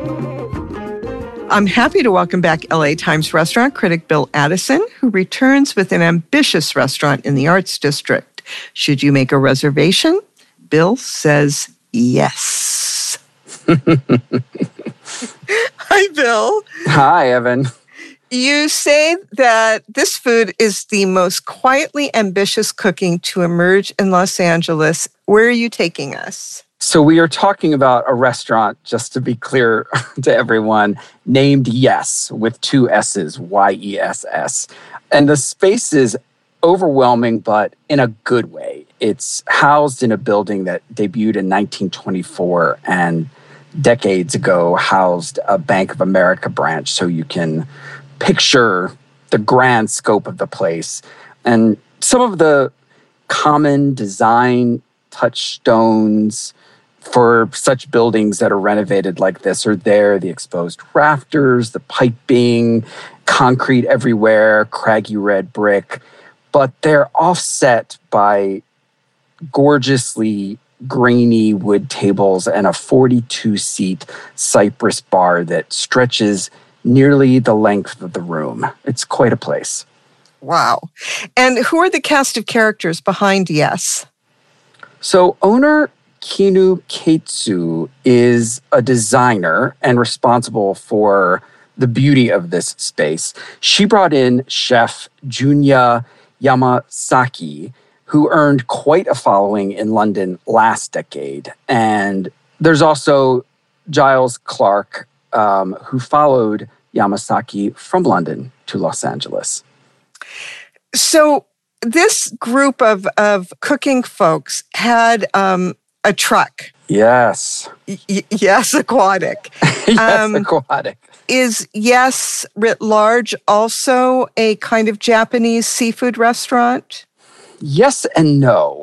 I'm happy to welcome back LA Times restaurant critic Bill Addison, who returns with an ambitious restaurant in the Arts District. Should you make a reservation? Bill says yes. Hi, Bill. Hi, Evan. You say that this food is the most quietly ambitious cooking to emerge in Los Angeles. Where are you taking us? So we are talking about a restaurant, just to be clear to everyone, named Yes, with two S's, Y-E-S-S. And the space is overwhelming, but in a good way. It's housed in a building that debuted in 1924 and decades ago housed a Bank of America branch, so you can picture the grand scope of the place. And some of the common design touchstones for such buildings that are renovated like this are there: the exposed rafters, the piping, concrete everywhere, craggy red brick. But they're offset by gorgeously grainy wood tables and a 42-seat cypress bar that stretches nearly the length of the room. It's quite a place. Wow. And who are the cast of characters behind Yes? So owner Kinu Keitsu is a designer and responsible for the beauty of this space. She brought in chef Junya Yamasaki, who earned quite a following in London last decade. And there's also Giles Clark, who followed Yamasaki from London to Los Angeles. So this group of cooking folks had a truck. Yes. Yes, aquatic. Yes, aquatic. Is Yes writ large also a kind of Japanese seafood restaurant? Yes and no.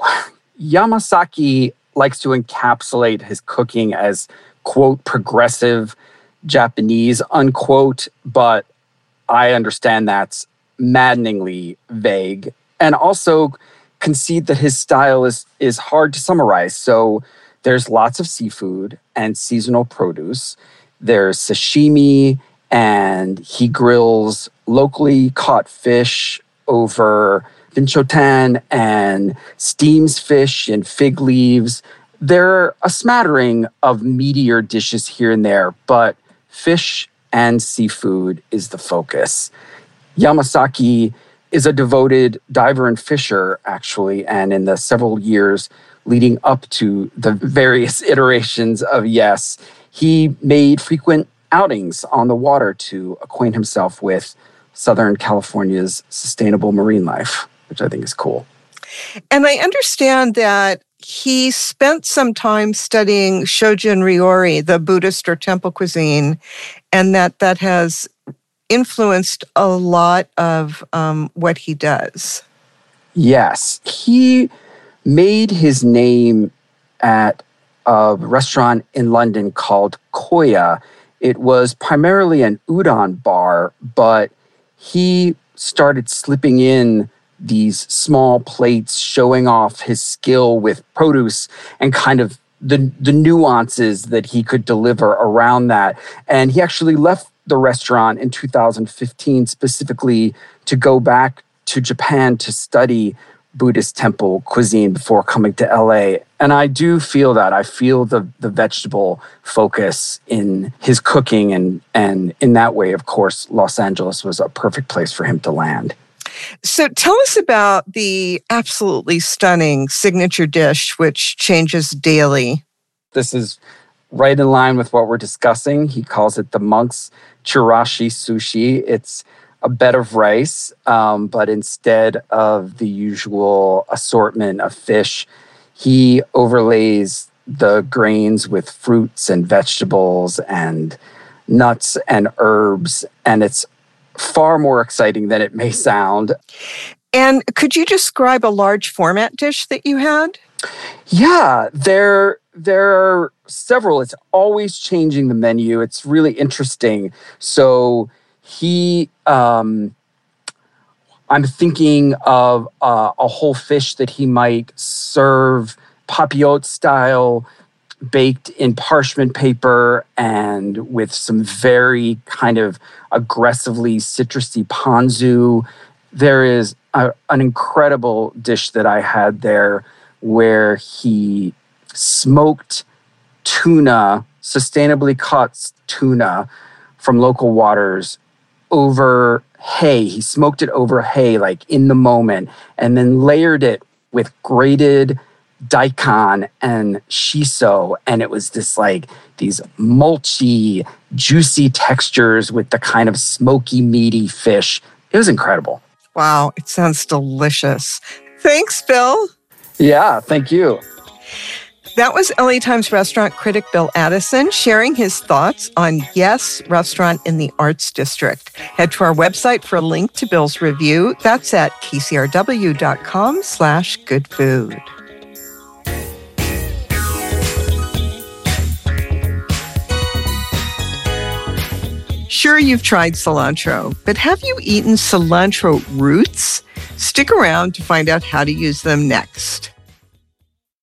Yamasaki likes to encapsulate his cooking as, quote, progressive Japanese, unquote, but I understand that's maddeningly vague, and also concede that his style is hard to summarize. So there's lots of seafood and seasonal produce. There's sashimi, and he grills locally caught fish over binchotan and steams fish in fig leaves. There are a smattering of meatier dishes here and there, but fish and seafood is the focus. Yamasaki is a devoted diver and fisher, actually, and in the several years leading up to the various iterations of Yes, he made frequent outings on the water to acquaint himself with Southern California's sustainable marine life, which I think is cool. And I understand that he spent some time studying Shojin Ryori, the Buddhist or temple cuisine, and that has influenced a lot of what he does. Yes. He made his name at a restaurant in London called Koya. It was primarily an udon bar, but he started slipping in these small plates showing off his skill with produce and kind of the nuances that he could deliver around that. And he actually left the restaurant in 2015 specifically to go back to Japan to study Buddhist temple cuisine before coming to LA. And I do feel that. I feel the vegetable focus in his cooking. And in that way, of course, Los Angeles was a perfect place for him to land. So tell us about the absolutely stunning signature dish, which changes daily. This is right in line with what we're discussing. He calls it the monk's chirashi sushi. It's a bed of rice, but instead of the usual assortment of fish, he overlays the grains with fruits and vegetables and nuts and herbs, and it's far more exciting than it may sound. And could you describe a large format dish that you had? Yeah, there are several. It's always changing the menu. It's really interesting. So I'm thinking of a whole fish that he might serve papillote style baked in parchment paper and with some very kind of aggressively citrusy ponzu. There is an incredible dish that I had there where he smoked tuna, sustainably caught tuna from local waters over hay. He smoked it over hay, like in the moment, and then layered it with grated daikon and shiso. And it was this like these mulchy, juicy textures with the kind of smoky, meaty fish. It was incredible. Wow, it sounds delicious. Thanks, Bill. Yeah, thank you. That was LA Times restaurant critic Bill Addison sharing his thoughts on Yes Restaurant in the Arts District. Head to our website for a link to Bill's review. That's at kcrw.com/goodfood. Sure, you've tried cilantro, but have you eaten cilantro roots? Stick around to find out how to use them next.